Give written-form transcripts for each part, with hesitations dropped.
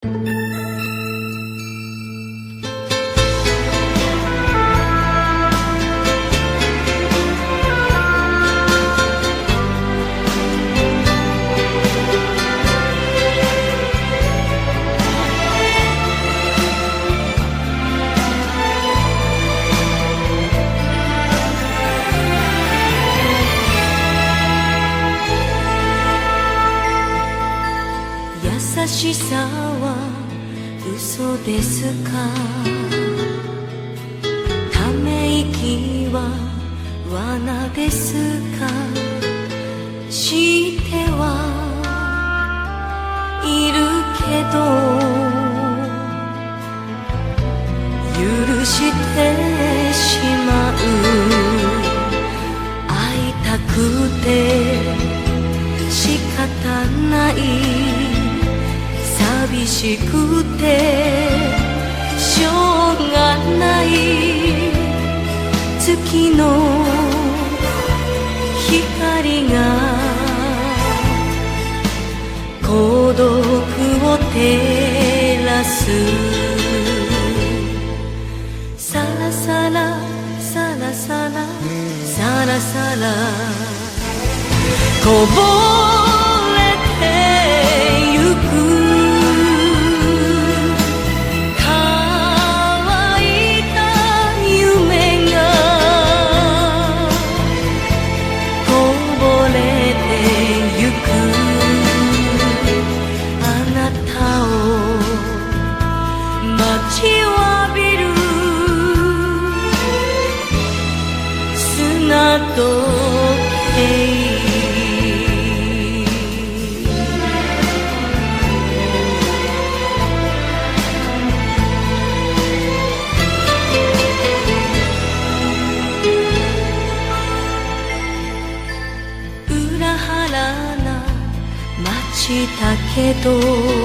優しさは嘘ですか、ため息は罠ですか、知ってはいるけど許してしまう、会いたくて仕方ない、寂しくてしょうがない、月の光が孤独を照らす、さらさらさらさらさらさらこぼれてゆく、時計裏腹な街だけど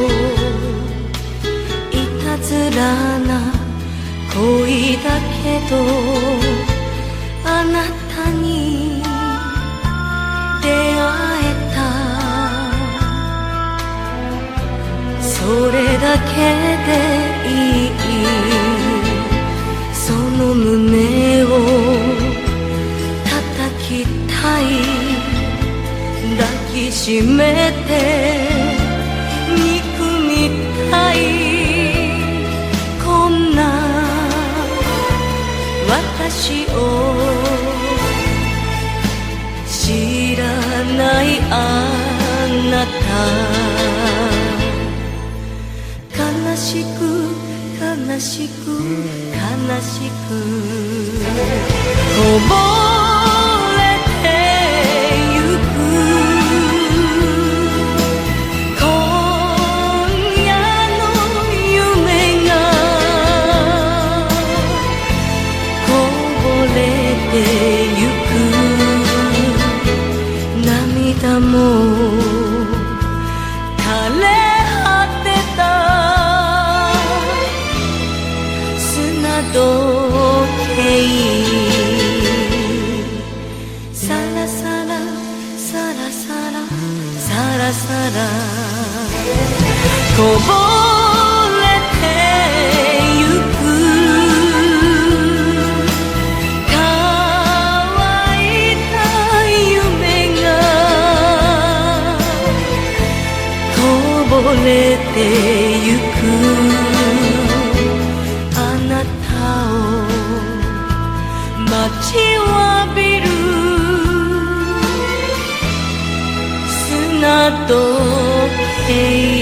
いたずらな恋だけど、あなたに出会えた、それだけでいい、その胸を叩きたい、抱きしめて憎みたい、こんな私を知らないあなた、悲しく悲しく悲しくこぼれてゆく、今夜の夢がこぼれてゆく、涙も枯れ果てた砂時計、さらさらさらさらさらさらこぼれてゆく、こぼれてゆく、あなたを待ちわびる砂時計